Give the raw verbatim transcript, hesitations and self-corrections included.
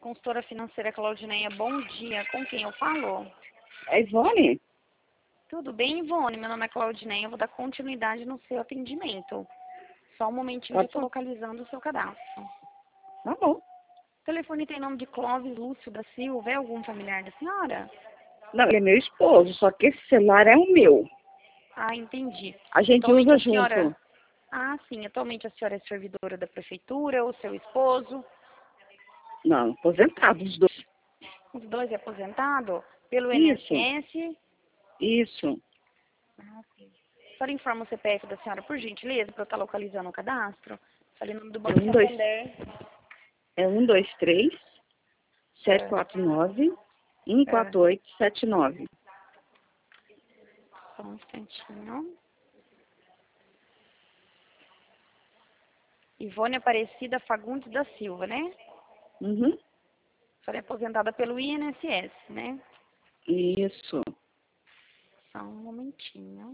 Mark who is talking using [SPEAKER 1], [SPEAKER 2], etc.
[SPEAKER 1] consultora financeira Claudineia, bom dia. Com quem eu falo?
[SPEAKER 2] É Ivone?
[SPEAKER 1] Tudo bem, Ivone? Meu nome é Claudineia, eu vou dar continuidade no seu atendimento. Só um momentinho
[SPEAKER 2] Tá
[SPEAKER 1] que eu estou
[SPEAKER 2] bom.
[SPEAKER 1] localizando o seu cadastro.
[SPEAKER 2] Tá bom.
[SPEAKER 1] O telefone tem nome de Clóvis Lúcio da Silva, é algum familiar da senhora?
[SPEAKER 2] Não, ele é meu esposo, só que esse celular é o meu.
[SPEAKER 1] Ah, entendi.
[SPEAKER 2] A gente
[SPEAKER 1] Atualmente
[SPEAKER 2] usa
[SPEAKER 1] a senhora...
[SPEAKER 2] junto.
[SPEAKER 1] Ah, sim. Atualmente a senhora é servidora da prefeitura, ou seu esposo?
[SPEAKER 2] Não, aposentados os dois.
[SPEAKER 1] Os dois é aposentado? Pelo
[SPEAKER 2] Isso,
[SPEAKER 1] I N S S?
[SPEAKER 2] isso.
[SPEAKER 1] Ah, sim. A senhora informa o C P F da senhora, por gentileza, para eu estar localizando o cadastro? Fale o nome do
[SPEAKER 2] É
[SPEAKER 1] Banco
[SPEAKER 2] um, dois,
[SPEAKER 1] Santander.
[SPEAKER 2] é um, dois, três, sete,
[SPEAKER 1] É,
[SPEAKER 2] quatro, nove, um,
[SPEAKER 1] é.
[SPEAKER 2] quatro, oito, sete, nove.
[SPEAKER 1] Só um instantinho. Ivone Aparecida Fagundes da Silva, né?
[SPEAKER 2] Uhum.
[SPEAKER 1] A senhora é aposentada pelo I N S S, né?
[SPEAKER 2] Isso.
[SPEAKER 1] Só um momentinho.